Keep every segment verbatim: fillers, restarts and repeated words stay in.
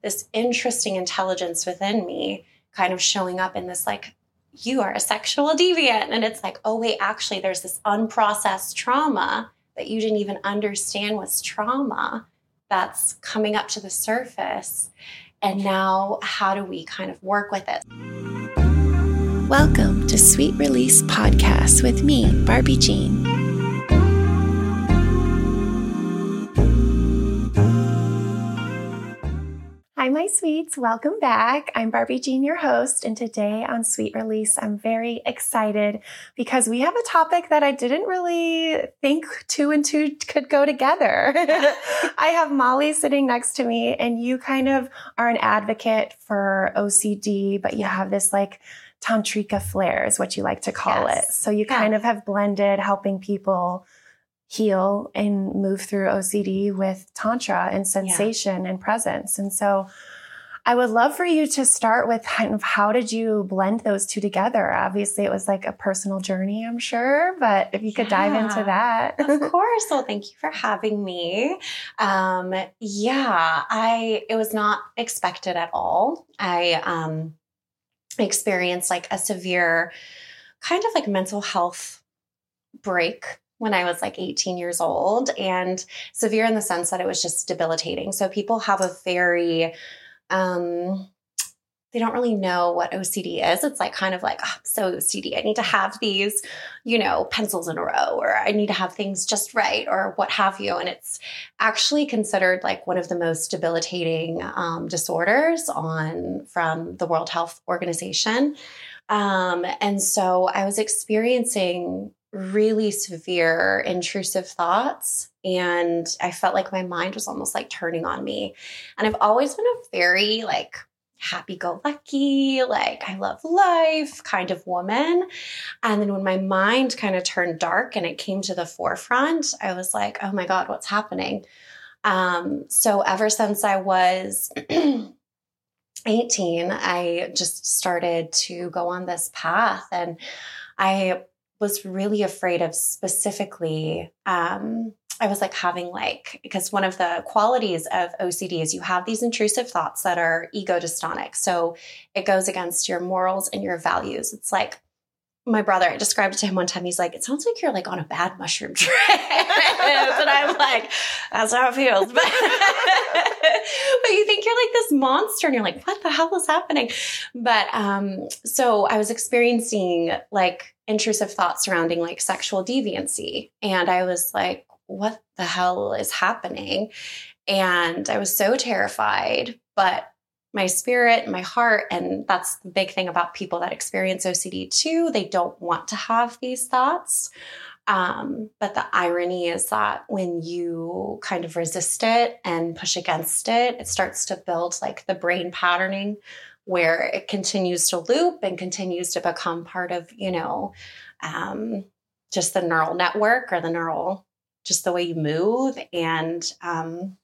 this interesting intelligence within me kind of showing up in this like, you are a sexual deviant. And it's like, oh, wait, actually, there's this unprocessed trauma that you didn't even understand was trauma that's coming up to the surface. And now how do we kind of work with it? Welcome to Sweet Release Podcast with me, Barbie Jean. Hi, my sweets. Welcome back. I'm Barbie Jean, your host, and today on Sweet Release, I'm very excited because we have a topic that I didn't really think two and two could go together. I have Molly sitting next to me, and you kind of are an advocate for O C D, but you have this like tantrika flair is what you like to call yes. it. So you yeah. kind of have blended helping people heal and move through O C D with tantra and sensation yeah. and presence. And so I would love for you to start with kind of how did you blend those two together? Obviously, it was like a personal journey, I'm sure, but if you could yeah, dive into that. Of course. Well, thank you for having me. Um, yeah, I, it was not expected at all. I um, experienced like a severe kind of like mental health break when I was like eighteen years old, and severe in the sense that it was just debilitating. So people have a very, um, they don't really know what O C D is. It's like kind of like, oh, so O C D, I need to have these, you know, pencils in a row, or I need to have things just right, or what have you. And it's actually considered like one of the most debilitating um, disorders on from the World Health Organization. Um, and so I was experiencing really severe intrusive thoughts. And I felt like my mind was almost like turning on me. And I've always been a very like happy-go-lucky, like I love life kind of woman. And then when my mind kind of turned dark and it came to the forefront, I was like, oh my God, what's happening? Um, so ever since I was eighteen, I just started to go on this path. And I was really afraid of specifically, um, I was like having like, because one of the qualities of O C D is you have these intrusive thoughts that are ego dystonic. So it goes against your morals and your values. It's like my brother, I described it to him one time. He's like, it sounds like you're like on a bad mushroom trip. And I'm like, that's how it feels. But, but you think you're like this monster and you're like, what the hell is happening? But, um, so I was experiencing like intrusive thoughts surrounding like sexual deviancy. And I was like, what the hell is happening? And I was so terrified, but my spirit, my heart, and that's the big thing about people that experience O C D too. They don't want to have these thoughts. Um, but the irony is that when you kind of resist it and push against it, it starts to build like the brain patterning where it continues to loop and continues to become part of, you know, um, just the neural network or the neural, just the way you move. And, um,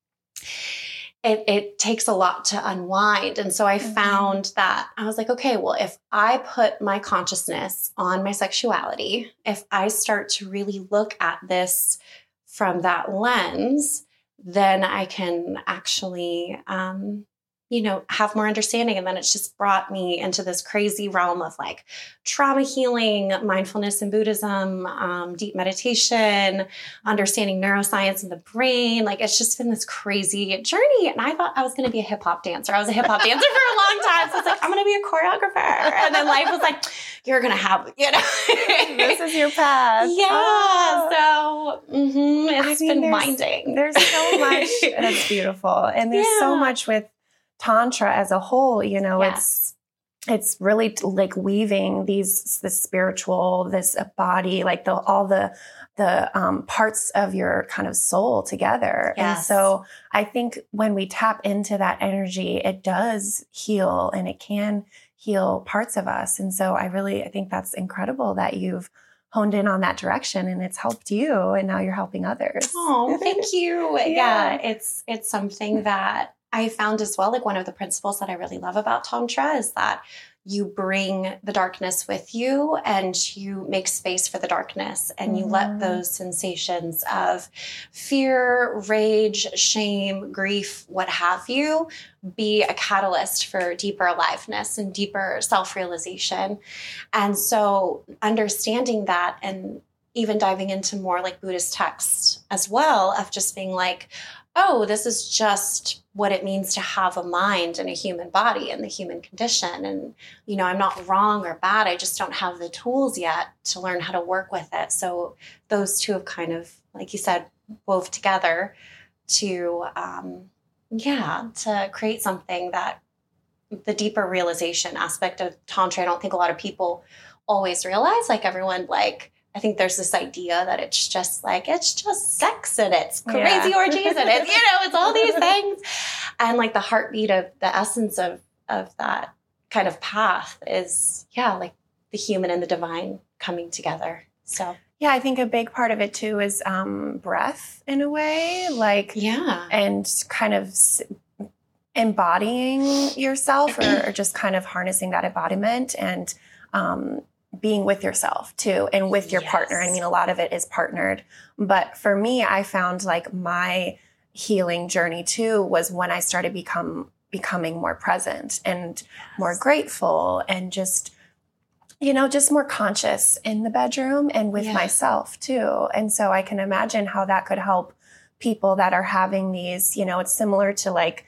It, it takes a lot to unwind. And so I mm-hmm. found that I was like, okay, well, if I put my consciousness on my sexuality, if I start to really look at this from that lens, then I can actually, um, you know, have more understanding. And then it's just brought me into this crazy realm of like trauma healing, mindfulness in Buddhism, um, deep meditation, understanding neuroscience in the brain. Like it's just been this crazy journey. And I thought I was going to be a hip hop dancer. I was a hip hop dancer for a long time. So I was like, I'm going to be a choreographer. And then life was like, you're going to have, you know, this is your path. Yeah. Oh. So mm-hmm, it's I mean, been there's, winding. There's so much that's beautiful. And there's yeah. so much with Tantra as a whole, you know, yes. it's, it's really like weaving these, this spiritual, this body, like the, all the, the, um, parts of your kind of soul together. Yes. And so I think when we tap into that energy, it does heal and it can heal parts of us. And so I really, I think that's incredible that you've honed in on that direction and it's helped you and now you're helping others. Oh, thank you. yeah. yeah. It's, it's something that I found as well, like one of the principles that I really love about Tantra is that you bring the darkness with you and you make space for the darkness and you mm-hmm. let those sensations of fear, rage, shame, grief, what have you, be a catalyst for deeper aliveness and deeper self-realization. And so understanding that and even diving into more like Buddhist texts as well of just being like, oh, this is just what it means to have a mind and a human body and the human condition. And, you know, I'm not wrong or bad. I just don't have the tools yet to learn how to work with it. So those two have kind of, like you said, wove together to, um, yeah, to create something that the deeper realization aspect of Tantra, I don't think a lot of people always realize. Like everyone, like, I think there's this idea that it's just like, it's just sex and it's crazy yeah. orgies and it's, you know, it's all these things. And like the heartbeat of the essence of, of that kind of path is, yeah, like the human and the divine coming together. So, yeah, I think a big part of it too is um, breath in a way, like, yeah, and kind of embodying yourself or, or just kind of harnessing that embodiment and, um, being with yourself too, and with your yes. partner. I mean, a lot of it is partnered, but for me, I found like my healing journey too was when I started become becoming more present and yes. more grateful and just, you know, just more conscious in the bedroom and with yes. myself too. And so I can imagine how that could help people that are having these, you know, it's similar to like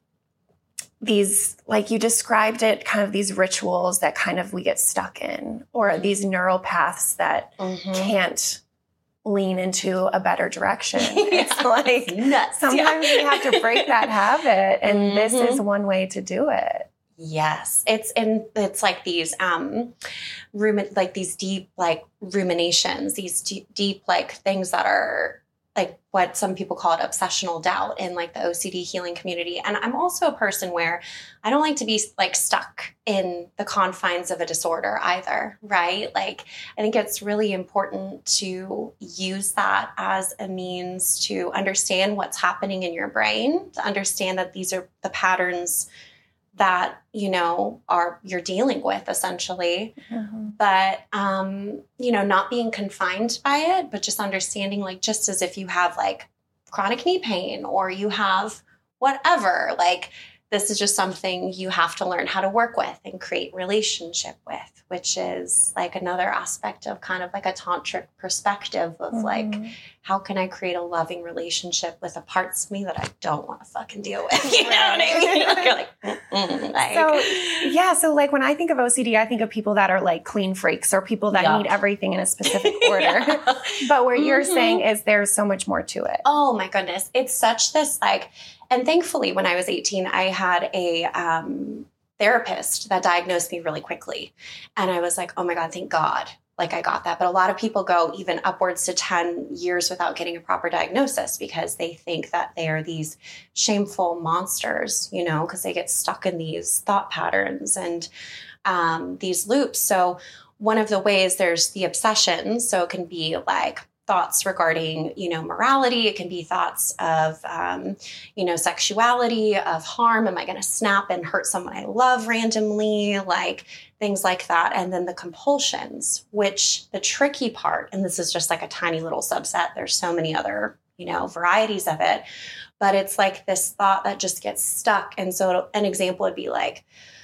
these, like you described it, kind of these rituals that kind of we get stuck in, or mm-hmm. these neural paths that mm-hmm. can't lean into a better direction. yeah. It's like nuts. Sometimes yeah. we have to break that habit, and mm-hmm. this is one way to do it. Yes. It's in, it's like these, um, rumin, like these deep, like ruminations, these deep, deep, like things that are like what some people call it obsessional doubt in like the O C D healing community. And I'm also a person where I don't like to be like stuck in the confines of a disorder either, right? Like I think it's really important to use that as a means to understand what's happening in your brain, to understand that these are the patterns that, you know, are you're dealing with essentially, mm-hmm. but, um, you know, not being confined by it, but just understanding, like, just as if you have like chronic knee pain or you have whatever, like, this is just something you have to learn how to work with and create relationship with, which is like another aspect of kind of like a tantric perspective of mm-hmm. like, how can I create a loving relationship with the parts of me that I don't want to fucking deal with? You know what I mean? You're like, like, so, yeah. So like when I think of O C D, I think of people that are like clean freaks or people that yep. need everything in a specific order. yeah. But what mm-hmm. you're saying is there's so much more to it. Oh my goodness. It's such this like, and thankfully, when I was eighteen, I had a um, therapist that diagnosed me really quickly. And I was like, oh my God, thank God. Like I got that. But a lot of people go even upwards to ten years without getting a proper diagnosis because they think that they are these shameful monsters, you know, because they get stuck in these thought patterns and um, these loops. So one of the ways there's the obsession. So it can be like thoughts regarding, you know, morality. It can be thoughts of, um, you know, sexuality, of harm. Am I going to snap and hurt someone I love randomly? Like things like that. And then the compulsions, which the tricky part, and this is just like a tiny little subset. There's so many other, you know, varieties of it, but it's like this thought that just gets stuck. And so an example would be like,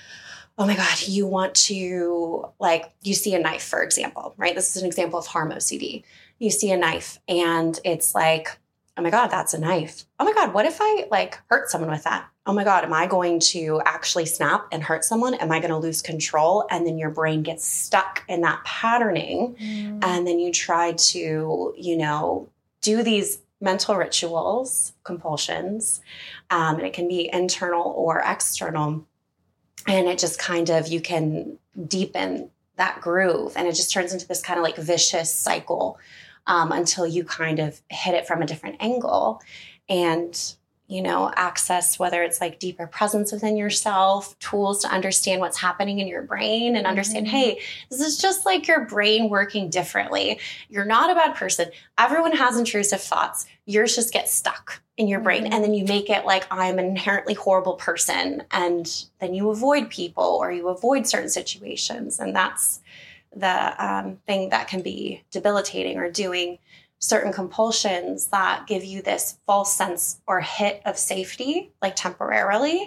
oh my God, you want to, like, you see a knife, for example, right? This is an example of harm O C D. You see a knife and it's like, oh my God, that's a knife. Oh my God, what if I like hurt someone with that? Oh my God, am I going to actually snap and hurt someone? Am I going to lose control? And then your brain gets stuck in that patterning. Mm. And then you try to, you know, do these mental rituals, compulsions, um, and it can be internal or external. And it just kind of, you can deepen that groove and it just turns into this kind of like vicious cycle um, until you kind of hit it from a different angle. And, you know, access, whether it's like deeper presence within yourself, tools to understand what's happening in your brain and understand, mm-hmm. hey, this is just like your brain working differently. You're not a bad person. Everyone has intrusive thoughts. Yours just get stuck in your brain. Mm-hmm. And then you make it like I'm an inherently horrible person. And then you avoid people or you avoid certain situations. And that's the um, thing that can be debilitating, or doing certain compulsions that give you this false sense or hit of safety, like temporarily.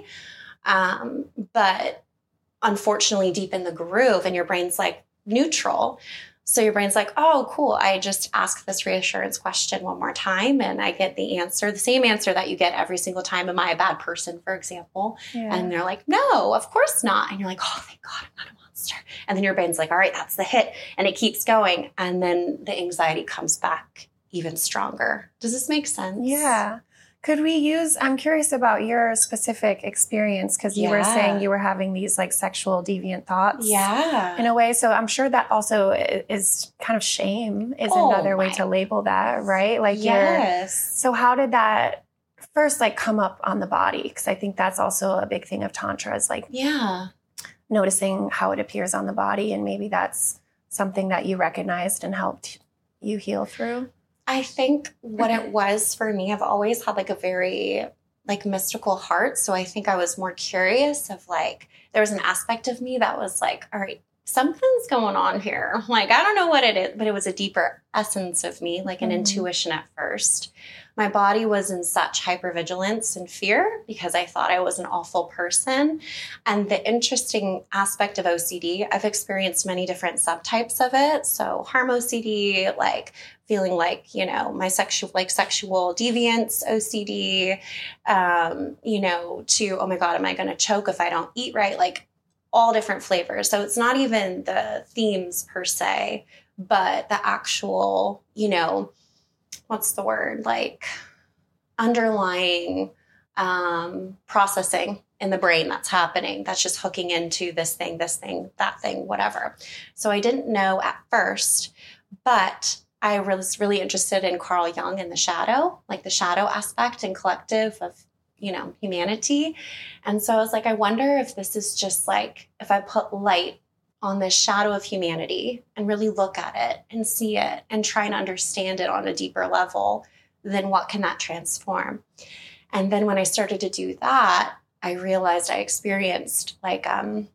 Um, but unfortunately, deep in the groove, and your brain's like neutral. So your brain's like, oh, cool. I just ask this reassurance question one more time and I get the answer, the same answer that you get every single time. Am I a bad person, for example? Yeah. And they're like, no, of course not. And you're like, oh, thank God, I'm not a monster. And then your brain's like, all right, that's the hit. And it keeps going. And then the anxiety comes back even stronger. Does this make sense? Yeah. Could we use, I'm curious about your specific experience, because you yeah. were saying you were having these like sexual deviant thoughts. Yeah. In a way. So I'm sure that also is kind of shame is oh another way to label that, right? Like, yes. So how did that first like come up on the body? Because I think that's also a big thing of Tantra, is like, yeah, noticing how it appears on the body. And maybe that's something that you recognized and helped you heal through. I think what it was for me, I've always had like a very like mystical heart. So I think I was more curious of like, there was an aspect of me that was like, all right, something's going on here. Like, I don't know what it is, but it was a deeper essence of me, like an mm-hmm. intuition at first. My body was in such hypervigilance and fear because I thought I was an awful person. And the interesting aspect of O C D, I've experienced many different subtypes of it. So harm O C D, like feeling like, you know, my sexual, like sexual deviance O C D, um, you know, to, oh my God, am I going to choke if I don't eat right? Like all different flavors. So it's not even the themes per se, but the actual, you know, what's the word, like underlying um, processing in the brain that's happening. That's just hooking into this thing, this thing, that thing, whatever. So I didn't know at first, but I was really interested in Carl Jung and the shadow, like the shadow aspect and collective of, you know, humanity. And so I was like, I wonder if this is just like, if I put light on this shadow of humanity and really look at it and see it and try and understand it on a deeper level, then what can that transform? And then when I started to do that, I realized I experienced like um,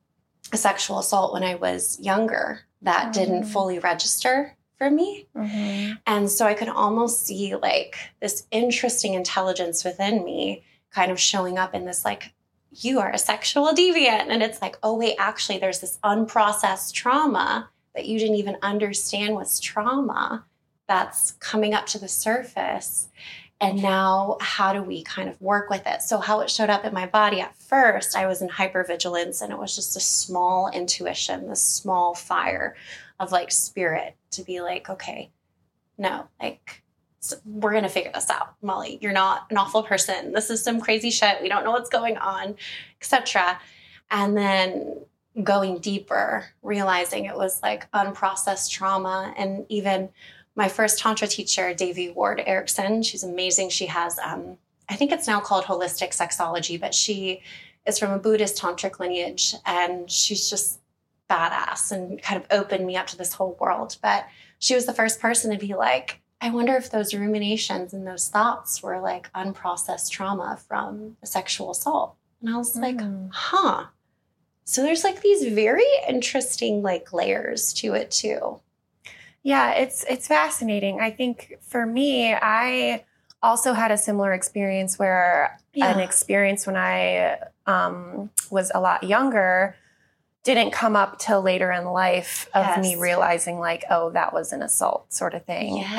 a sexual assault when I was younger that mm-hmm. didn't fully register for me. Mm-hmm. And so I could almost see like this interesting intelligence within me kind of showing up in this like, you are a sexual deviant. And it's like, oh, wait, actually, there's this unprocessed trauma that you didn't even understand was trauma that's coming up to the surface. And now how do we kind of work with it? So how it showed up in my body at first, I was in hypervigilance, and it was just a small intuition, this small fire of like spirit to be like, okay, no, like, so we're going to figure this out. Molly, you're not an awful person. This is some crazy shit. We don't know what's going on, et cetera. And then going deeper, realizing it was like unprocessed trauma. And even my first Tantra teacher, Davy Ward Erickson, she's amazing. She has, um, I think it's now called holistic sexology, but she is from a Buddhist tantric lineage. And she's just badass and kind of opened me up to this whole world. But she was the first person to be like, I wonder if those ruminations and those thoughts were like unprocessed trauma from a sexual assault. And I was mm. like, huh. So there's like these very interesting like layers to it too. Yeah, it's it's fascinating. I think for me, I also had a similar experience where yeah. an experience when I um, was a lot younger didn't come up till later in life of yes. me realizing like, oh, that was an assault sort of thing. Yes.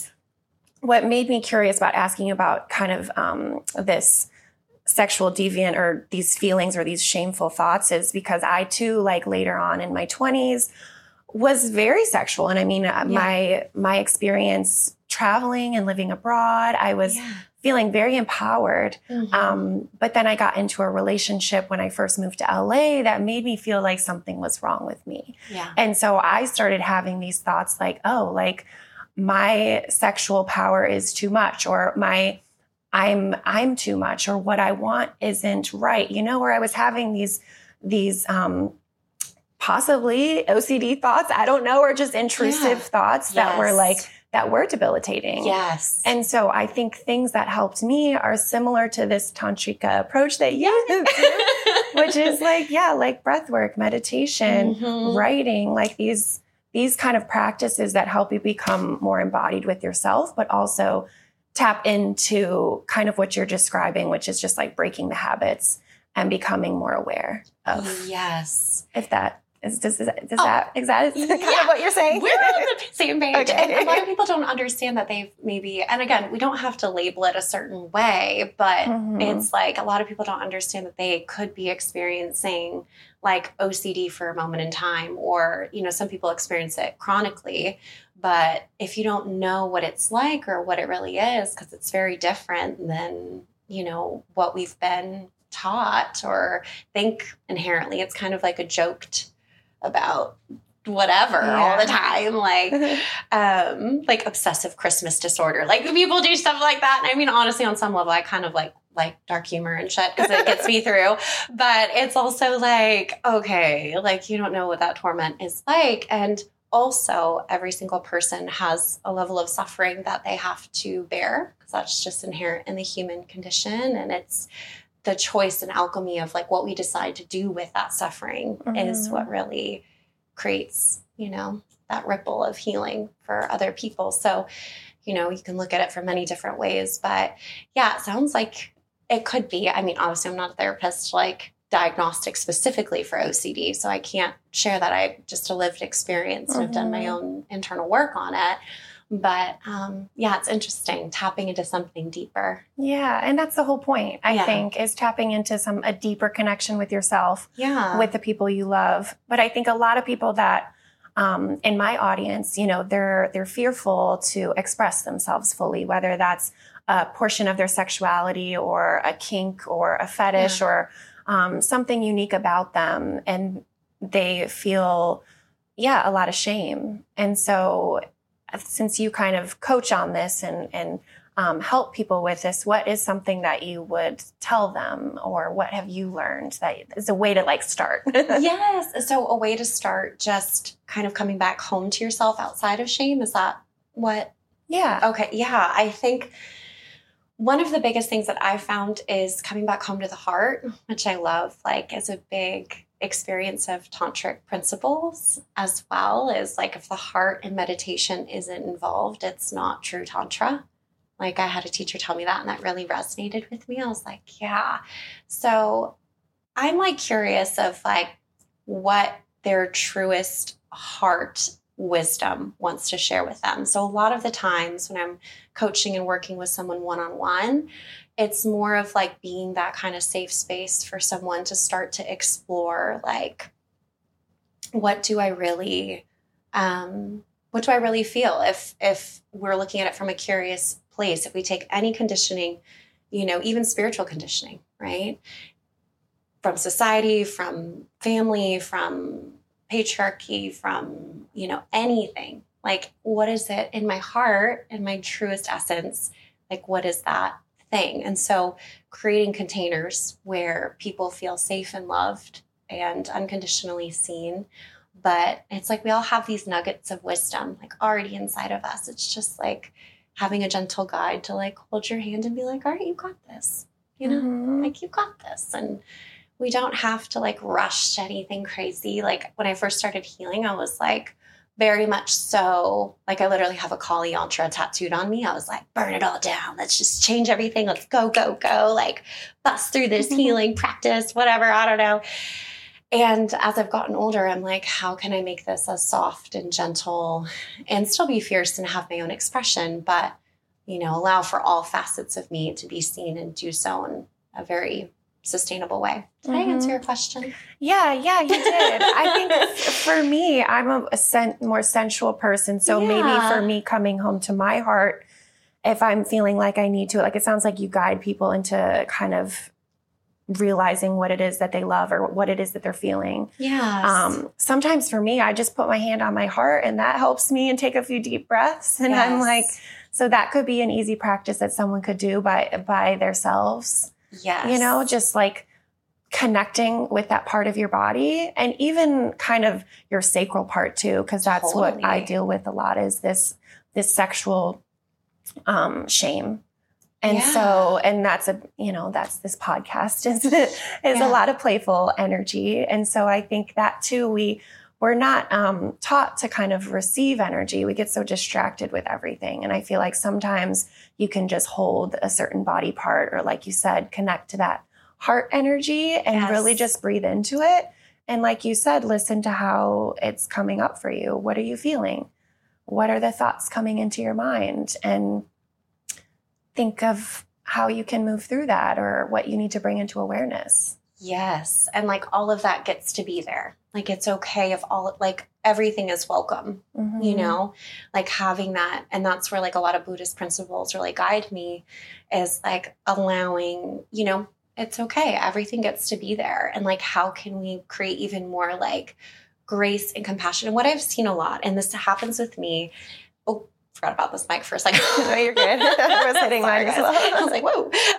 And what made me curious about asking about kind of um, this sexual deviant or these feelings or these shameful thoughts is because I too, like later on in my twenties, was very sexual. And I mean, yeah. my my experience traveling and living abroad, I was yeah. feeling very empowered. Mm-hmm. Um, but then I got into a relationship when I first moved to L A that made me feel like something was wrong with me. Yeah. And so I started having these thoughts like, oh, like my sexual power is too much, or my I'm, I'm too much, or what I want isn't right. You know, where I was having these, these, um, possibly O C D thoughts, I don't know, or just intrusive yeah. thoughts yes. that were like, that were debilitating. Yes. And so I think things that helped me are similar to this tantrika approach that you yes. do, which is like, yeah, like breath work, meditation, mm-hmm. writing, like these, these kind of practices that help you become more embodied with yourself, but also tap into kind of what you're describing, which is just like breaking the habits and becoming more aware of. Yes. If that is, does, does, does oh, that, is that yeah. kind of what you're saying? We're on the same page. Okay. And a lot of people don't understand that they've maybe, and again, we don't have to label it a certain way, but mm-hmm. it's like a lot of people don't understand that they could be experiencing like O C D for a moment in time, or, you know, some people experience it chronically. But if you don't know what it's like or what it really is, because it's very different than, you know, what we've been taught or think inherently, it's kind of like a joked about whatever yeah. all the time, like um like obsessive Christmas disorder, like people do stuff like that. And I mean, honestly, on some level I kind of like like dark humor and shit because it gets me through, but it's also like, okay, like you don't know what that torment is like. And also every single person has a level of suffering that they have to bear, because that's just inherent in the human condition. And it's the choice and alchemy of like what we decide to do with that suffering mm-hmm. is what really creates, you know, that ripple of healing for other people. So, you know, you can look at it from many different ways, but yeah, it sounds like it could be. I mean, obviously I'm not a therapist, like diagnostic specifically for O C D, so I can't share that. I just a lived experience and mm-hmm. have done my own internal work on it. But um, yeah, it's interesting tapping into something deeper. Yeah. And that's the whole point, I yeah. think, is tapping into some a deeper connection with yourself, yeah. with the people you love. But I think a lot of people that um, in my audience, you know, they're they're fearful to express themselves fully, whether that's a portion of their sexuality or a kink or a fetish yeah. or um, something unique about them. And they feel, yeah, a lot of shame. And so since you kind of coach on this and, and um, help people with this, what is something that you would tell them, or what have you learned that is a way to like start? Yes. So a way to start, just kind of coming back home to yourself outside of shame. Is that what? Yeah. Okay. Yeah. I think one of the biggest things that I've found is coming back home to the heart, which I love, like as a big experience of tantric principles, as well as like if the heart and meditation isn't involved, it's not true tantra. Like I had a teacher tell me that, and that really resonated with me. I was like, yeah. So I'm like curious of like what their truest heart wisdom wants to share with them. So a lot of the times when I'm coaching and working with someone one-on-one, it's more of like being that kind of safe space for someone to start to explore, like, what do I really, um, what do I really feel? If, if we're looking at it from a curious place, if we take any conditioning, you know, even spiritual conditioning, right? From society, from family, from patriarchy, from, you know, anything, like, what is it in my heart, in my truest essence? Like, what is that thing? And so creating containers where people feel safe and loved and unconditionally seen. But it's like we all have these nuggets of wisdom like already inside of us. It's just like having a gentle guide to like hold your hand and be like, all right, you got this, you know, mm-hmm. like you got this. And we don't have to like rush to anything crazy. Like when I first started healing, I was like, very much so, like I literally have a Kali Yantra tattooed on me. I was like, burn it all down. Let's just change everything. Let's go, go, go. Like bust through this healing practice, whatever. I don't know. And as I've gotten older, I'm like, how can I make this as soft and gentle and still be fierce and have my own expression, but, you know, allow for all facets of me to be seen and do so in a very sustainable way. Did mm-hmm. I answer your question? Yeah, yeah, you did. I think for me, I'm a, a sen- more sensual person. So yeah. maybe for me coming home to my heart, if I'm feeling like I need to, like it sounds like you guide people into kind of realizing what it is that they love or what it is that they're feeling. Yes. Um, sometimes for me, I just put my hand on my heart and that helps me and take a few deep breaths. And yes. I'm like, So that could be an easy practice that someone could do by, by themselves. Yes. You know, just like connecting with that part of your body and even kind of your sacral part too, because that's Totally. what I deal with a lot is this, this sexual um, shame. And Yeah. so, and that's a, you know, that's this podcast is, is Yeah. a lot of playful energy. And so I think that too, we, we're not um, taught to kind of receive energy. We get so distracted with everything. And I feel like sometimes you can just hold a certain body part or like you said, connect to that heart energy and Yes. really just breathe into it. And like you said, listen to how it's coming up for you. What are you feeling? What are the thoughts coming into your mind? And think of how you can move through that or what you need to bring into awareness. Yes. And like all of that gets to be there. Like it's okay if all, like everything is welcome, Mm-hmm. you know, like having that. And that's where like a lot of Buddhist principles really guide me is like allowing, you know, it's okay. Everything gets to be there. And like, how can we create even more like grace and compassion? And what I've seen a lot, and this happens with me. Oh, forgot about this mic for a second. No, you're good. I was hitting Sorry, mine as guys. well. I was like,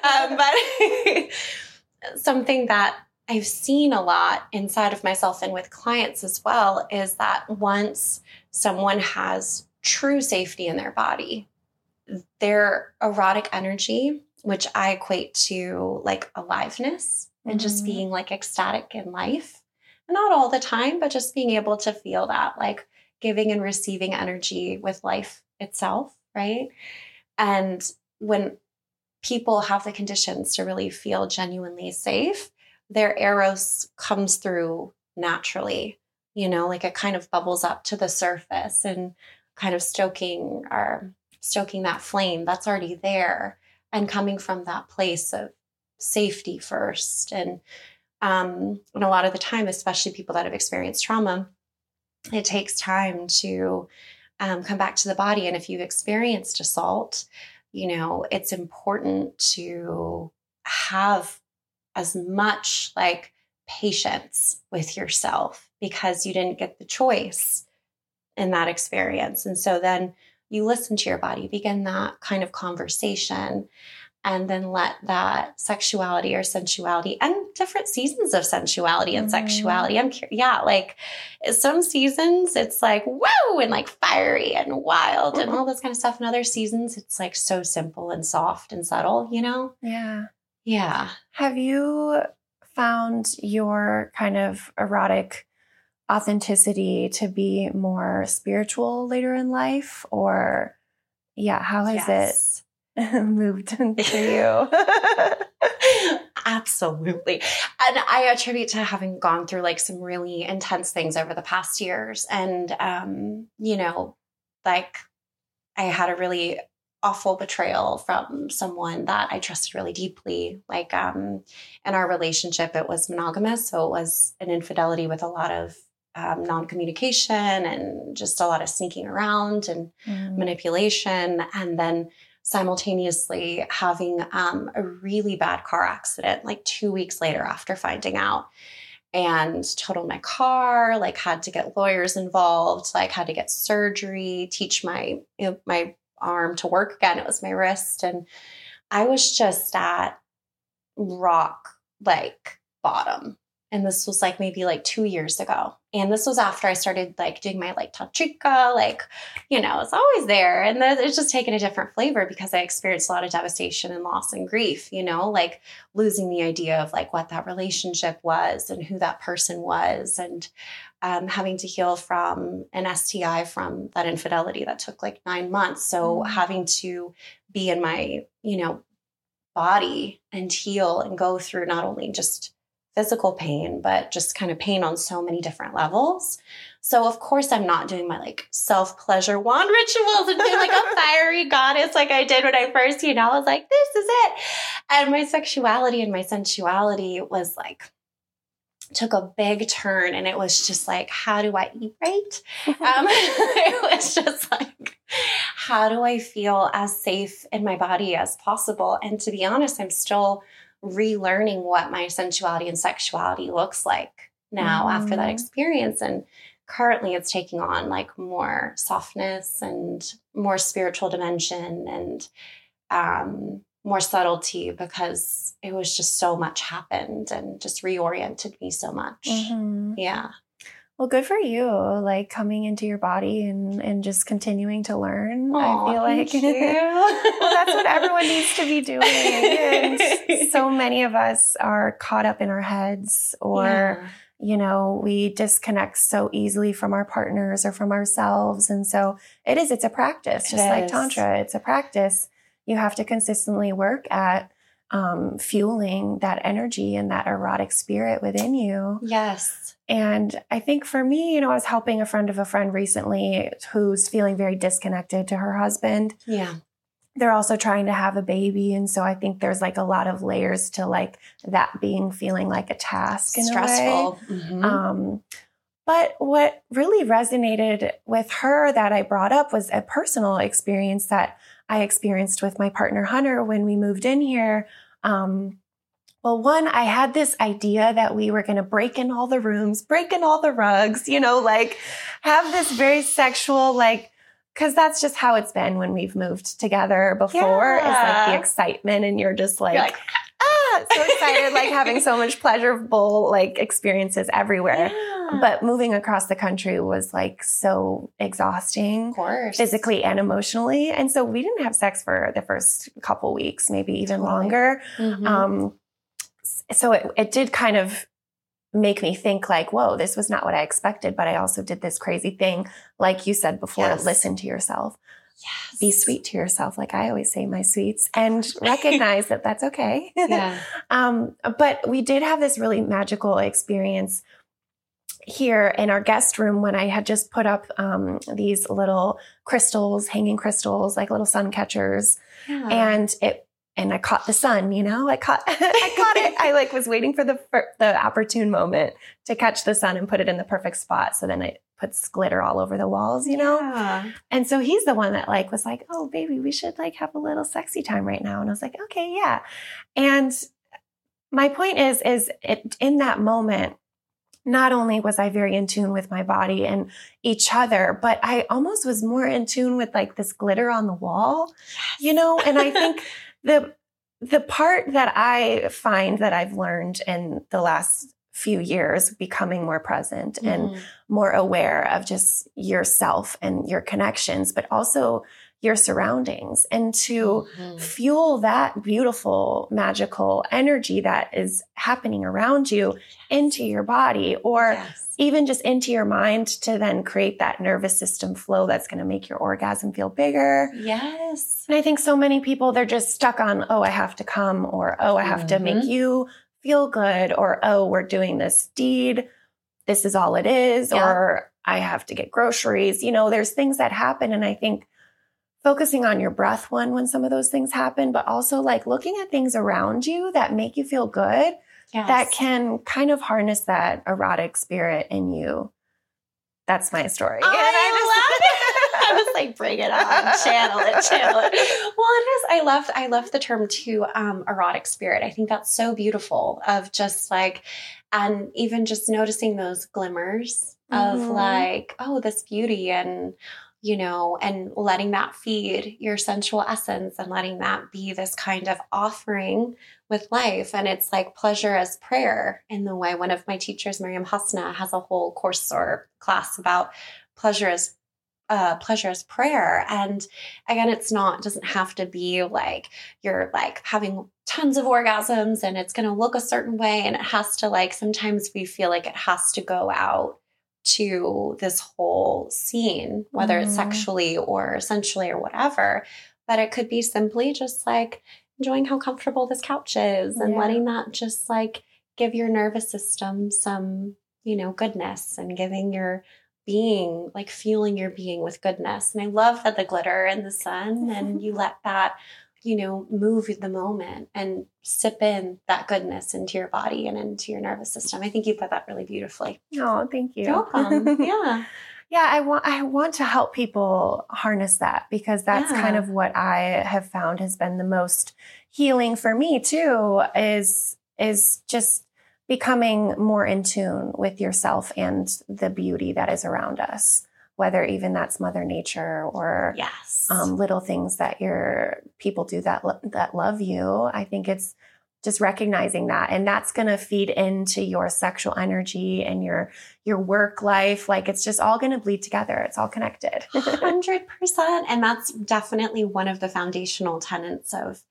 whoa. Um, but something that I've seen a lot inside of myself and with clients as well is that once someone has true safety in their body, their erotic energy, which I equate to like aliveness and just Mhm. being like ecstatic in life, not all the time, but just being able to feel that like giving and receiving energy with life itself, right? And when people have the conditions to really feel genuinely safe, their eros comes through naturally, you know, like it kind of bubbles up to the surface and kind of stoking or stoking that flame that's already there and coming from that place of safety first. And, um, and a lot of the time, especially people that have experienced trauma, it takes time to um, come back to the body. And if you've experienced assault, you know, it's important to have as much like patience with yourself because you didn't get the choice in that experience. And so then you listen to your body, begin that kind of conversation, and then let that sexuality or sensuality and different seasons of sensuality and Mm-hmm. sexuality. I'm curious. Yeah. Like some seasons it's like, whoa, and like fiery and wild and all this kind of stuff. And other seasons it's like so simple and soft and subtle, you know? Yeah. Yeah. Have you found your kind of erotic authenticity to be more spiritual later in life? Or, yeah, how has Yes. it moved for you? Absolutely. And I attribute to having gone through like some really intense things over the past years. And, um, you know, like I had a really awful betrayal from someone that I trusted really deeply. Like, um, in our relationship, it was monogamous. So it was an infidelity with a lot of um, non-communication and just a lot of sneaking around and Mm. manipulation. And then simultaneously having um, a really bad car accident, like two weeks later after finding out, and totaled my car, like had to get lawyers involved, like had to get surgery, teach my, you know, my arm to work again. It was my wrist. And I was just at rock, like bottom. And this was like maybe like two years ago. And this was after I started like doing my like tantrika, like, you know, it's always there. And then it's just taken a different flavor because I experienced a lot of devastation and loss and grief, you know, like losing the idea of like what that relationship was and who that person was. And um, having to heal from an S T I from that infidelity that took like nine months. So Mm. having to be in my, you know, body and heal and go through not only just physical pain, but just kind of pain on so many different levels. So of course I'm not doing my like self-pleasure wand rituals and being like a fiery goddess like I did when I first, you know, I was like, this is it. And my sexuality and my sensuality was like, took a big turn. And it was just like, how do I eat right? Um, it was just like, how do I feel as safe in my body as possible? And to be honest, I'm still relearning what my sensuality and sexuality looks like now Mm. after that experience, and currently it's taking on like more softness and more spiritual dimension and um, more subtlety, because it was just so much happened and just reoriented me so much. Mm-hmm. Yeah. Well, good for you, like coming into your body and, and just continuing to learn. Aww, I feel like well, that's what everyone needs to be doing. And so many of us are caught up in our heads, or, yeah. you know, we disconnect so easily from our partners or from ourselves. And so it is, it's a practice, just like Tantra, it's a practice. You have to consistently work at um, fueling that energy and that erotic spirit within you. Yes. And I think for me, you know, I was helping a friend of a friend recently who's feeling very disconnected to her husband. Yeah. They're also trying to have a baby. And so I think there's like a lot of layers to like that being feeling like a task in stressful. A way. Mm-hmm. Um, but what really resonated with her that I brought up was a personal experience that I experienced with my partner, Hunter, when we moved in here. Um, well, one, I had this idea that we were going to break in all the rooms, break in all the rugs, you know, like have this very sexual, like, cause that's just how it's been when we've moved together before. Yeah. Is like the excitement, and you're just like, you're like ah, so excited, like having so much pleasurable, like experiences everywhere. Yeah. But moving across the country was like so exhausting, of course, physically and emotionally. And so we didn't have sex for the first couple weeks, maybe even totally. longer. Mm-hmm. Um, so it, it did kind of make me think like, whoa, this was not what I expected. But I also did this crazy thing. Like you said before, yes. listen to yourself. Yes. Be sweet to yourself. Like I always say, my sweets, and recognize that that's okay. Yeah. um, but we did have this really magical experience here in our guest room when I had just put up um, these little crystals, hanging crystals, like little sun catchers. Yeah. And it, and I caught the sun, you know, I caught, I caught it. I like was waiting for the, for the opportune moment to catch the sun and put it in the perfect spot. So then it puts glitter all over the walls, you know? Yeah. And so he's the one that like was like, oh baby, we should like have a little sexy time right now. And I was like, okay, yeah. And my point is, is it, in that moment, not only was I very in tune with my body and each other, but I almost was more in tune with like this glitter on the wall, yes. you know? And I think the, the part that I find that I've learned in the last few years, becoming more present mm-hmm. and more aware of just yourself and your connections, but also your surroundings, and to mm-hmm. fuel that beautiful, magical energy that is happening around you yes. into your body, or yes. even just into your mind, to then create that nervous system flow that's going to make your orgasm feel bigger. Yes. And I think so many people, they're just stuck on, oh, I have to come, or, oh, I have mm-hmm. to make you feel good, or, oh, we're doing this deed. This is all it is. Yeah. Or I have to get groceries. You know, there's things that happen. And I think focusing on your breath, one, when some of those things happen, but also like looking at things around you that make you feel good, yes. that can kind of harness that erotic spirit in you. That's my story. I, I love it. I was like, bring it on, channel it, channel it. Well, it is. I love, I love the term too, um, erotic spirit. I think that's so beautiful, of just like, and even just noticing those glimmers mm-hmm. of like, oh, this beauty, and you know, and letting that feed your sensual essence, and letting that be this kind of offering with life. And it's like pleasure as prayer, in the way one of my teachers, Miriam Hasna, has a whole course or class about pleasure as uh, pleasure as prayer. And again, it's not, doesn't have to be like you're like having tons of orgasms and it's going to look a certain way. And it has to, like, sometimes we feel like it has to go out to this whole scene, whether mm. it's sexually or sensually or whatever. But it could be simply just like enjoying how comfortable this couch is, and yeah. letting that just like give your nervous system some, you know, goodness, and giving your being, like fueling your being with goodness. And I love that the glitter and the sun, and you let that, you know, move the moment and sip in that goodness into your body and into your nervous system. I think you put that really beautifully. Oh, thank you. You're welcome. Yeah. Yeah. I want, I want to help people harness that, because that's yeah. kind of what I have found has been the most healing for me too, is, is just becoming more in tune with yourself and the beauty that is around us, whether even that's Mother Nature or yes. um, little things that your people do that, lo- that love you. I think it's just recognizing that, and that's going to feed into your sexual energy and your, your work life. Like it's just all going to bleed together. It's all connected. one hundred percent. And that's definitely one of the foundational tenets of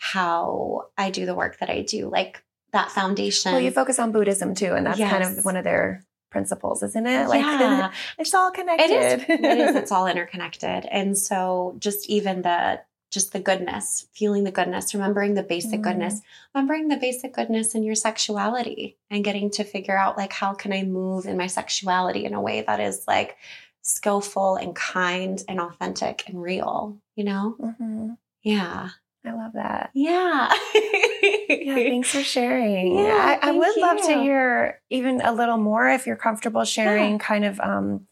how I do the work that I do. Like that foundation. Well, you focus on Buddhism too, and that's yes. kind of one of their principles, isn't it? Like yeah. it's all connected. It is. It is. It's all interconnected. And so just even the just the goodness, feeling the goodness, remembering the basic mm. goodness, remembering the basic goodness in your sexuality and getting to figure out like, how can I move in my sexuality in a way that is like skillful and kind and authentic and real, you know? Mm-hmm. Yeah. I love that. Yeah. Yeah. Thanks for sharing. Yeah, I, I would you. love to hear even a little more if you're comfortable sharing yeah. kind of, um,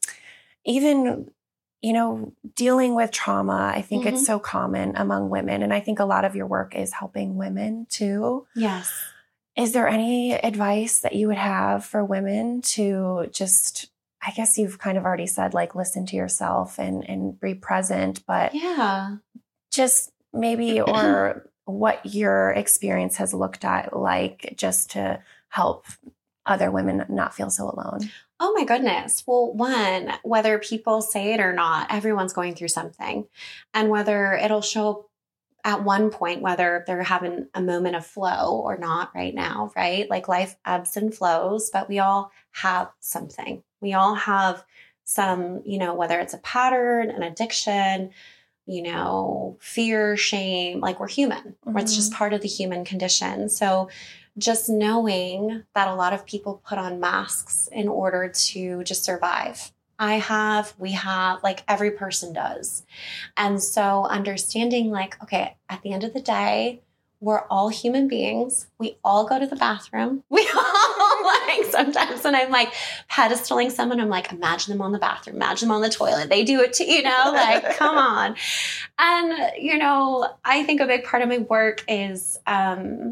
even, you know, dealing with trauma. I think mm-hmm. it's so common among women. And I think a lot of your work is helping women too. Yes. Is there any advice that you would have for women to just, I guess you've kind of already said, like, listen to yourself and, and be present, but yeah, just maybe, or what your experience has looked at like just to help other women not feel so alone? Oh my goodness. Well, one, whether people say it or not, everyone's going through something. And whether it'll show up at one point, whether they're having a moment of flow or not right now, right? Like life ebbs and flows, but we all have something. We all have some, you know, whether it's a pattern, an addiction, you know, fear, shame, like we're human. Mm-hmm. It's just part of the human condition. So just knowing that a lot of people put on masks in order to just survive. I have, we have, like every person does. And so understanding like, okay, at the end of the day, we're all human beings. We all go to the bathroom. We all like sometimes when I'm like pedestaling someone, I'm like, imagine them on the bathroom, imagine them on the toilet. They do it too, you know, like, come on. And, you know, I think a big part of my work is, um,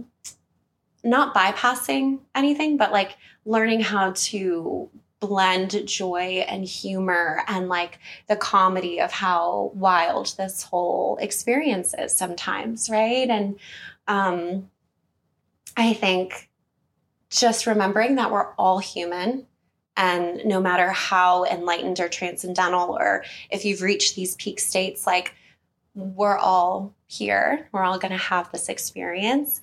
not bypassing anything, but like learning how to blend joy and humor and like the comedy of how wild this whole experience is sometimes, right? And um, I think just remembering that we're all human, and no matter how enlightened or transcendental, or if you've reached these peak states, like we're all here, we're all going to have this experience.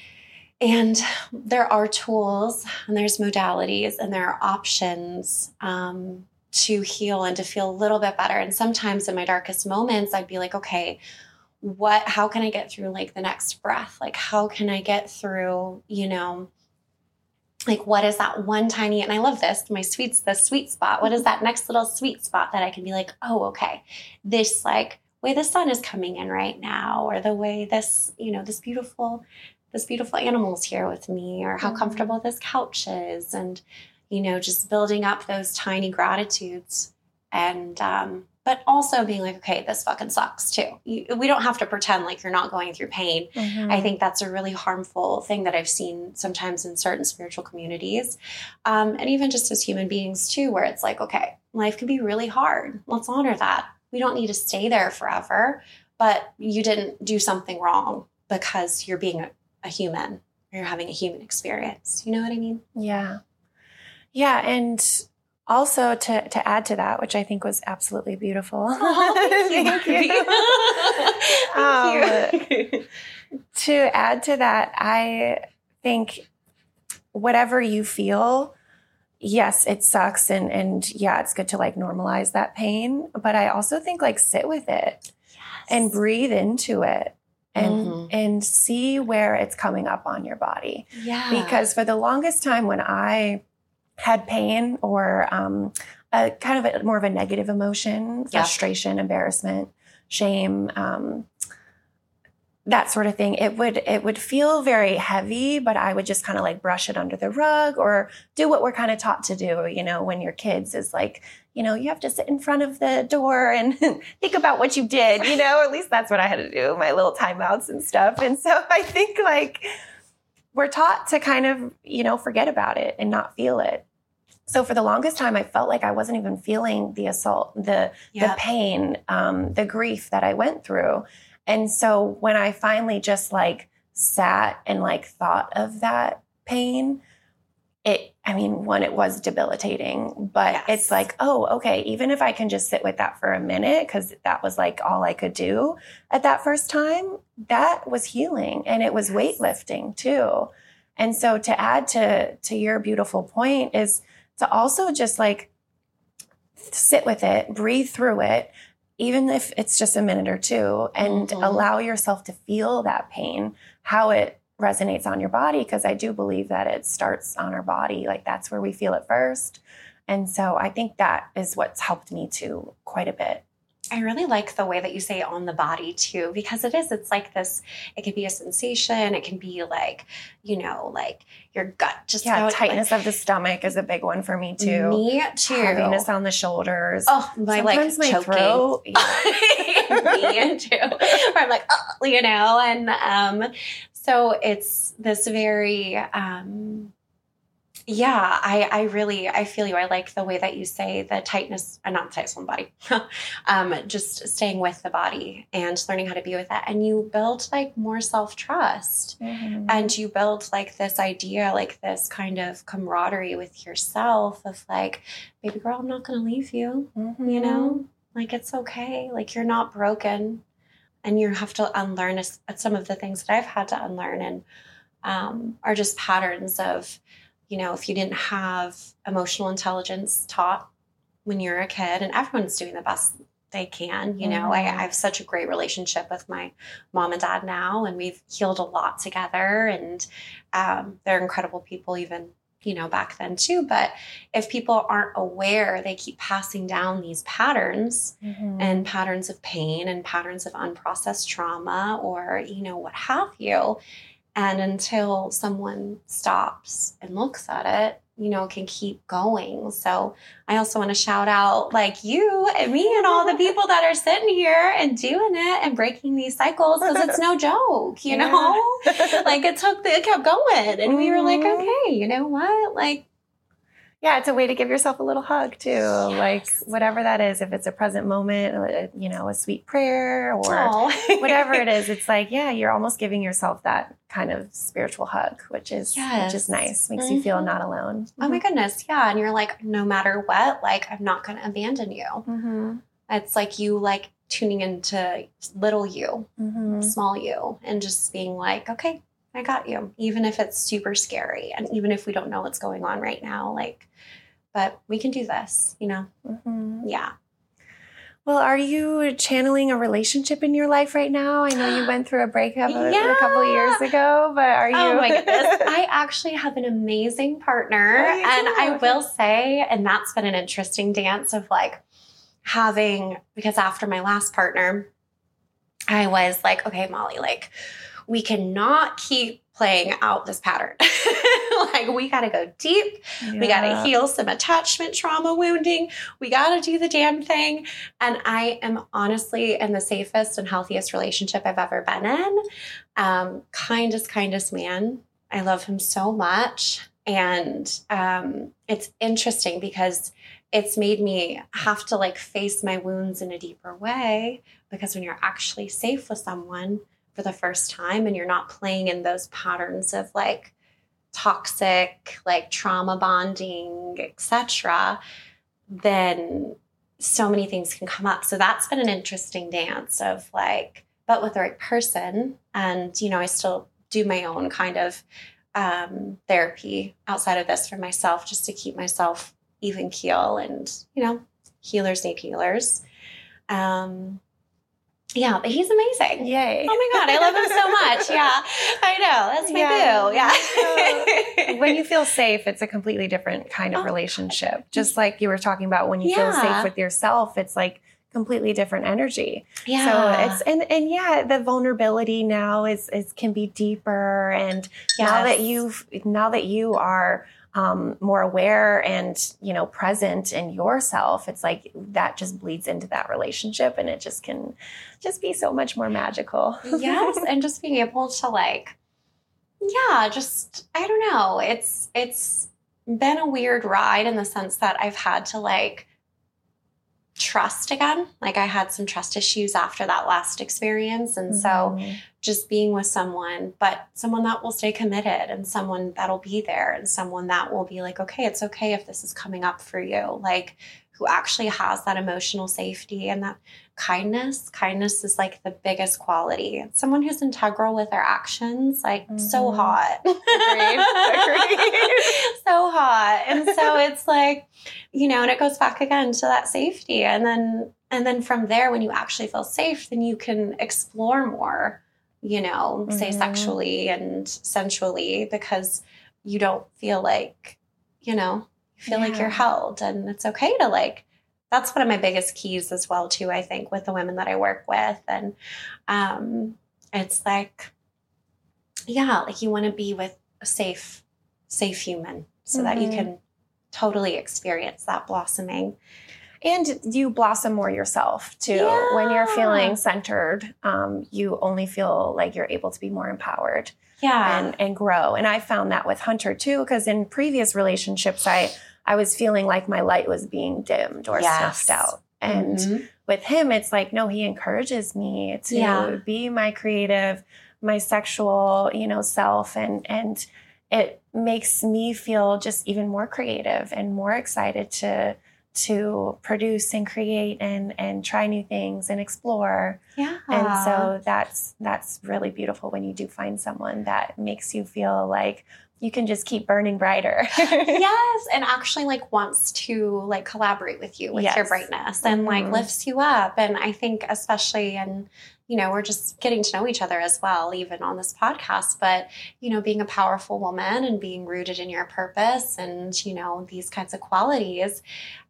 And there are tools and there's modalities and there are options um, to heal and to feel a little bit better. And sometimes in my darkest moments, I'd be like, okay, what, how can I get through like the next breath? Like, how can I get through, you know, like, what is that one tiny, and I love this, my sweets, the sweet spot. What is that next little sweet spot that I can be like, oh, okay, this like way the sun is coming in right now, or the way this, you know, this beautiful this beautiful animal's here with me, or how mm-hmm. comfortable this couch is. And, you know, just building up those tiny gratitudes and, um, but also being like, okay, this fucking sucks too. You, we don't have to pretend like you're not going through pain. Mm-hmm. I think that's a really harmful thing that I've seen sometimes in certain spiritual communities. Um, and even just as human beings too, where it's like, okay, life can be really hard. Let's honor that. We don't need to stay there forever, but you didn't do something wrong because you're being a a human, or you're having a human experience. You know what I mean? Yeah. Yeah. And also to, to add to that, which I think was absolutely beautiful. Oh, thank you. thank you. thank you. Um, to add to that, I think whatever you feel, yes, it sucks. And, and yeah, it's good to like normalize that pain, but I also think like sit with it yes. and breathe into it. And mm-hmm. and see where it's coming up on your body. Yeah. Because for the longest time when I had pain or um, a kind of a, more of a negative emotion, frustration, yeah. embarrassment, shame, um, that sort of thing, it would it would feel very heavy, but I would just kind of like brush it under the rug or do what we're kind of taught to do, you know, when you're kids is like, you know, you have to sit in front of the door and think about what you did, you know, at least that's what I had to do, my little timeouts and stuff. And so I think like we're taught to kind of, you know, forget about it and not feel it. So for the longest time, I felt like I wasn't even feeling the assault, the Yep. the pain, um, the grief that I went through. And so when I finally just like sat and like thought of that pain, it, I mean, one, it was debilitating, but Yes. it's like, oh, okay, even if I can just sit with that for a minute, because that was like all I could do at that first time, that was healing, and it was Yes. weightlifting too. And so to add to to your beautiful point is to also just like sit with it, breathe through it, even if it's just a minute or two, and Mhm. allow yourself to feel that pain, how it resonates on your body. Because I do believe that it starts on our body. Like that's where we feel it first. And so I think that is what's helped me too quite a bit. I really like the way that you say on the body too, because it is, it's like this, it can be a sensation. It can be like, you know, like your gut just. Yeah, out, tightness like, of the stomach is a big one for me too. Me too. Heaviness on the shoulders. Oh, my Sometimes like my choking. throat. Yeah. Me too. Or I'm like, oh, you know, and um, so it's this very, um, yeah, I, I really, I feel you. I like the way that you say the tightness, uh, not tightness on the body, um, just staying with the body and learning how to be with it. And you build like more self-trust Mhm. and you build like this idea, like this kind of camaraderie with yourself of like, baby girl, I'm not going to leave you, Mhm. you know, like it's okay. Like you're not broken and you have to unlearn s- some of the things that I've had to unlearn and um, are just patterns of, you know, if you didn't have emotional intelligence taught when you're a kid, and everyone's doing the best they can, you know, I, Mhm. I have such a great relationship with my mom and dad now, and we've healed a lot together, and um, they're incredible people even, you know, back then too. But if people aren't aware, they keep passing down these patterns Mhm. and patterns of pain and patterns of unprocessed trauma or, you know, what have you. And until someone stops and looks at it, you know, it can keep going. So I also want to shout out like you and me and all the people that are sitting here and doing it and breaking these cycles because it's no joke, you Yeah. know? Like it took, it kept going. And we were like, Mhm. okay, you know what? Like, Yeah, it's a way to give yourself a little hug too. Like Yes. whatever that is, if it's a present moment, uh, you know, a sweet prayer or aw. whatever it is, it's like, yeah, you're almost giving yourself that kind of spiritual hug, which is which Yes. is nice. Makes you feel Mhm. not alone. Oh my goodness. Yeah. And you're like, no matter what, like, I'm not going to abandon you. Mm-hmm. It's like you like tuning into little you, Mm-hmm. small you, and just being like, okay, I got you. Even if it's super scary and even if we don't know what's going on right now, like, but we can do this, you know? Mm-hmm. Yeah. Well, are you channeling a relationship in your life right now? I know you went through a breakup a, Yeah. a couple of years ago, but are you? Oh my goodness. I actually have an amazing partner. Oh, you And do? I will say, and that's been an interesting dance of like having, because after my last partner, I was like, okay, Molly, like we cannot keep playing out this pattern. Like we got to go deep. We got to Yeah. heal some attachment trauma wounding. We got to do the damn thing. And I am honestly in the safest and healthiest relationship I've ever been in. Um, kindest, kindest man. I love him so much. And um, it's interesting because it's made me have to like face my wounds in a deeper way, because when you're actually safe with someone for the first time and you're not playing in those patterns of like toxic, like trauma bonding, et cetera, then so many things can come up. So that's been an interesting dance of like, but with the right person. And, you know, I still do my own kind of um, therapy outside of this for myself, just to keep myself even keel. And, you know, healers need healers. Um, yeah, but he's amazing. Yay. Oh my God, I love him so much. Yeah, I know. That's my Yeah. boo. Yeah. When you feel safe, it's a completely different kind of Oh, relationship. Just like you were talking about, when you feel Yeah. safe with yourself, it's like completely different energy. Yeah. So it's and and yeah, the vulnerability now is is can be deeper, and now that Yes. you've now that you are um, more aware and, you know, present in yourself, it's like that just bleeds into that relationship, and it just can just be so much more magical. Yes. And just being able to like yeah, just, I don't know. It's, it's been a weird ride in the sense that I've had to like trust again. Like I had some trust issues after that last experience. And mm-hmm. so just being with someone, but someone that will stay committed and someone that'll be there and someone that will be like, okay, it's okay if this is coming up for you. Like who actually has that emotional safety and that kindness. Kindness is like the biggest quality. Someone who's integral with their actions, like mm-hmm. so hot. Agreed. Agreed. So hot. And so it's like, you know, and it goes back again to that safety. And then, and then from there, when you actually feel safe, then you can explore more, you know, mm-hmm. say sexually and sensually, because you don't feel like, you know, you feel yeah. like you're held, and it's okay to like, that's one of my biggest keys as well too, I think, with the women that I work with. And um, it's like, yeah, like you want to be with a safe, safe human so mm-hmm. that you can totally experience that blossoming. And you blossom more yourself too. Yeah. When you're feeling centered, um, you only feel like you're able to be more empowered yeah. and, and grow. And I found that with Hunter too, because in previous relationships, I, I was feeling like my light was being dimmed or yes. snuffed out. And mm-hmm. with him, it's like, no, he encourages me to yeah. be my creative, my sexual, you know, self. And, and it makes me feel just even more creative and more excited to, to produce and create and, and try new things and explore. Yeah. And so that's, that's really beautiful when you do find someone that makes you feel like you can just keep burning brighter. Yes. And actually like wants to like collaborate with you with yes. your brightness and like mm-hmm. lifts you up. And I think especially in, you know, we're just getting to know each other as well, even on this podcast, but, you know, being a powerful woman and being rooted in your purpose and, you know, these kinds of qualities,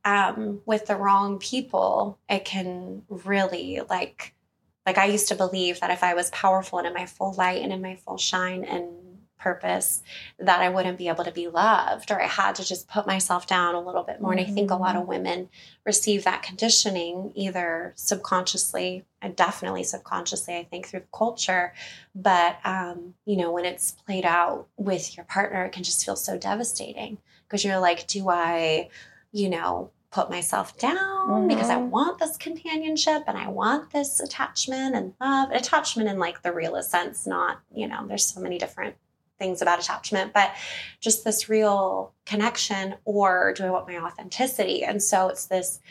um, with the wrong people, it can really like, like I used to believe that if I was powerful and in my full light and in my full shine and purpose, that I wouldn't be able to be loved, or I had to just put myself down a little bit more. Mm-hmm. And I think a lot of women receive that conditioning either subconsciously and definitely subconsciously, I think, through the culture. But, um, you know, when it's played out with your partner, it can just feel so devastating because you're like, do I, you know, put myself down mm-hmm. because I want this companionship and I want this attachment and love, attachment in like the realest sense, not, you know, there's so many different things about attachment, but just this real connection, or do I want my authenticity? And so it's this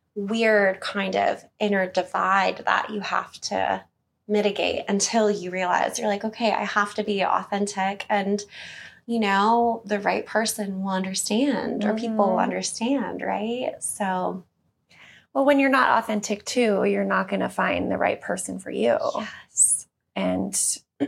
weird kind of inner divide that you have to mitigate until you realize you're like, okay, I have to be authentic, and, you know, the right person will understand mm-hmm. or people will understand. Right. So, well, when you're not authentic too, you're not going to find the right person for you. Yes. And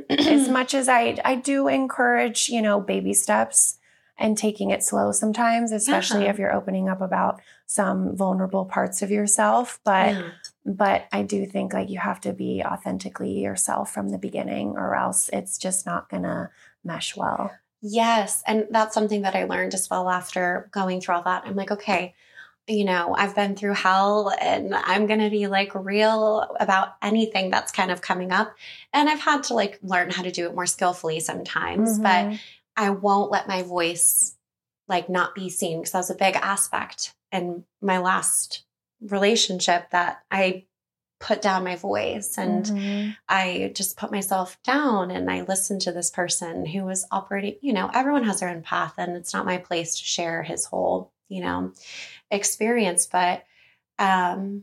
as much as I, I do encourage, you know, baby steps and taking it slow sometimes, especially yeah. if you're opening up about some vulnerable parts of yourself. But, yeah. but I do think like you have to be authentically yourself from the beginning, or else it's just not going to mesh well. Yes. And that's something that I learned as well after going through all that. I'm like, okay, you know, I've been through hell and I'm going to be like real about anything that's kind of coming up. And I've had to like learn how to do it more skillfully sometimes, mm-hmm. but I won't let my voice like not be seen, because that was a big aspect in my last relationship, that I put down my voice and mm-hmm. I just put myself down and I listened to this person who was operating, you know, everyone has their own path and it's not my place to share his whole, you know, experience. But, um,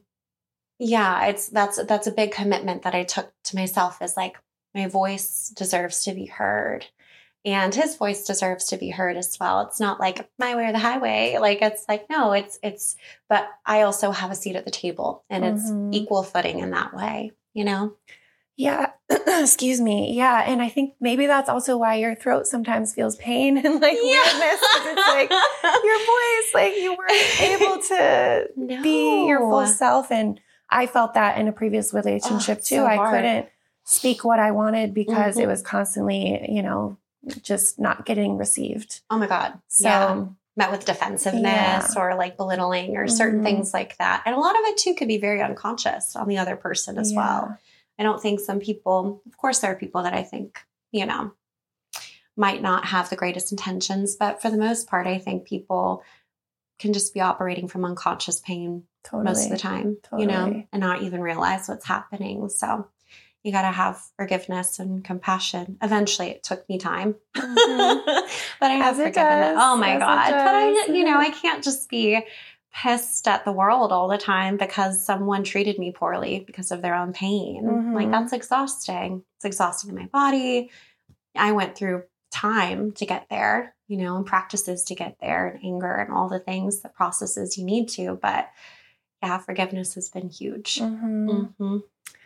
yeah, it's, that's, that's a big commitment that I took to myself, is like, my voice deserves to be heard and his voice deserves to be heard as well. It's not like my way or the highway. Like, it's like, no, it's, it's, but I also have a seat at the table, and mm-hmm. it's equal footing in that way, you know? Yeah. Excuse me. Yeah. And I think maybe that's also why your throat sometimes feels pain and like yeah. weirdness. It's like your voice, like you weren't able to no. be your full self. And I felt that in a previous relationship oh, too. So I hard. couldn't speak what I wanted because mm-hmm. it was constantly, you know, just not getting received. Oh my God. So yeah. met with defensiveness yeah. or like belittling or certain mm-hmm. things like that. And a lot of it too could be very unconscious on the other person as yeah. well. I don't think some people, of course, there are people that I think, you know, might not have the greatest intentions, but for the most part, I think people can just be operating from unconscious pain Totally. most of the time, Totally. you know, and not even realize what's happening. So you got to have forgiveness and compassion. Eventually, it took me time, Mm-hmm. but I have As it forgiven it. does, Oh my as it God. But I, does. you know, I can't just be pissed at the world all the time because someone treated me poorly because of their own pain. Mhm. Like, that's exhausting. It's exhausting in my body. I went through time to get there, you know, and practices to get there, and anger and all the things, the processes you need to. But yeah, forgiveness has been huge. Mhm. Mm-hmm.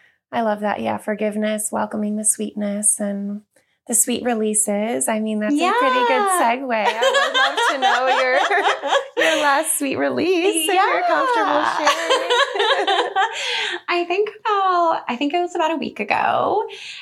I love that. Yeah. Forgiveness, welcoming the sweetness and the sweet releases. I mean, that's Yeah. a pretty good segue. I would love to know your, your last sweet release if you're comfortable sharing. I think about, I think it was about a week ago.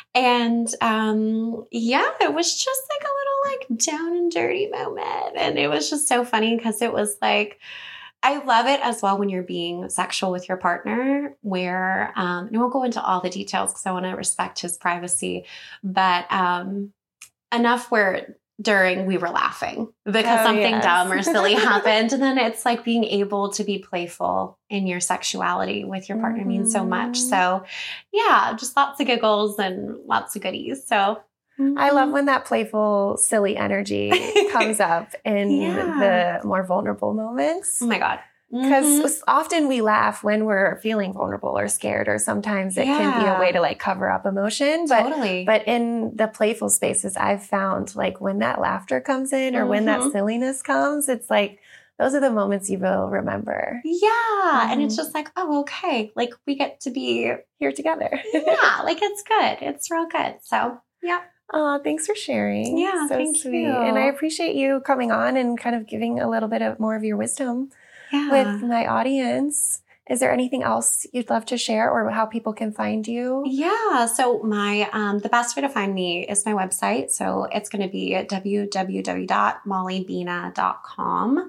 And um, yeah, it was just like a little like down and dirty moment. And it was just so funny because it was like, I love it as well when you're being sexual with your partner, where, um, and I won't go into all the details because I want to respect his privacy, but um, enough where during we were laughing because Oh, something yes. dumb or silly happened. And then it's like being able to be playful in your sexuality with your partner means so much. Mhm. So yeah, just lots of giggles and lots of goodies. So I love when that playful, silly energy comes up in Yeah. the more vulnerable moments. Oh my God. Because Mhm. often we laugh when we're feeling vulnerable or scared, or sometimes it can be a Yeah. way to like cover up emotion. But Totally. but in the playful spaces, I've found like when that laughter comes in or when that Mhm. silliness comes, it's like those are the moments you will remember Yeah. And it's Mhm. just like, oh, okay. Like we get to be, here together. yeah, like it's good. It's real good. So yeah. Oh, thanks for sharing. Yeah, so thank sweet. you. And I appreciate you coming on and kind of giving a little bit of more of your wisdom Yeah. with my audience. Is there anything else you'd love to share or how people can find you? Yeah. So my um the best way to find me is my website. So it's going to be w w w dot molly bina dot com.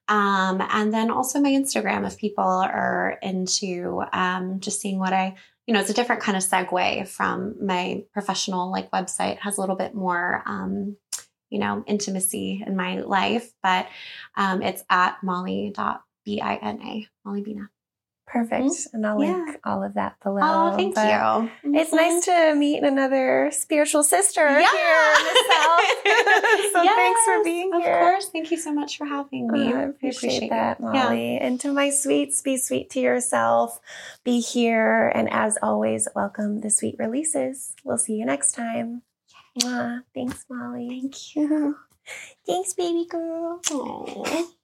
Um, and then also my Instagram if people are into um just seeing what I, you know, it's a different kind of segue from my professional like website. It has a little bit more um you know, intimacy in my life, but um it's at molly dot bina, Molly Bina. Perfect. Mhm. And I'll Yeah. link all of that below. Oh, thank But you. It's Mhm. nice to meet another spiritual sister Yeah. here in the South. So thanks for Yes, being of here. Of course. Thank you so much for having me. Uh, I I appreciate, that, you. Molly. And to my sweets, be sweet to yourself. Be here. And as always, welcome the sweet releases. We'll see you next time. Mwah. Thanks, Molly. Thank you. Thanks, baby girl. Aww.